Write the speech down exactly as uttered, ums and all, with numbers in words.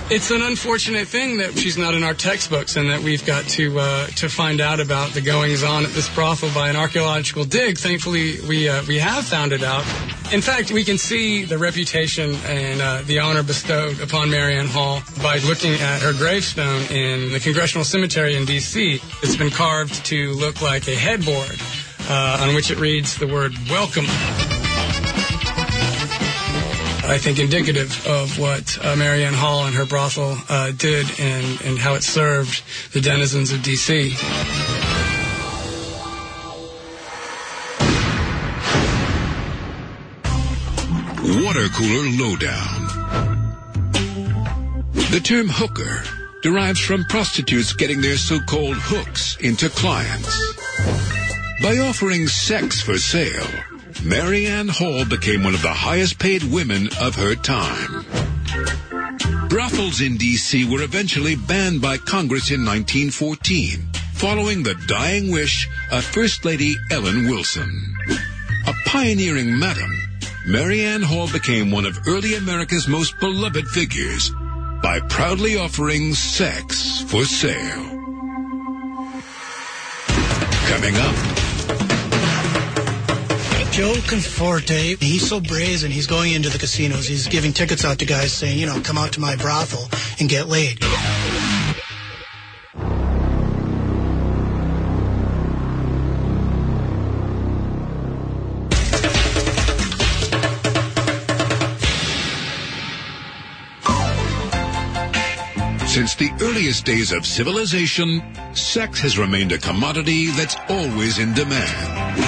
It's an unfortunate thing that she's not in our textbooks and that we've got to uh, to find out about the goings-on at this brothel by an archaeological dig. Thankfully, we uh, we have found it out. In fact, we can see the reputation and uh, the honor bestowed upon Marianne Hall by looking at her gravestone in the Congressional Cemetery in D C It's been carved to look like a headboard uh, on which it reads the word "Welcome." I think indicative of what uh, Marianne Hall and her brothel uh, did and, and how it served the denizens of D C Water Cooler Lowdown. The term hooker derives from prostitutes getting their so-called hooks into clients. By offering sex for sale, Marianne Hall became one of the highest-paid women of her time. Brothels in D C were eventually banned by Congress in nineteen fourteen, following the dying wish of First Lady Ellen Wilson. A pioneering madam, Marianne Hall became one of early America's most beloved figures by proudly offering sex for sale. Coming up, Joe Conforte, he's so brazen, he's going into the casinos, he's giving tickets out to guys saying, you know, come out to my brothel and get laid. Since the earliest days of civilization, sex has remained a commodity that's always in demand.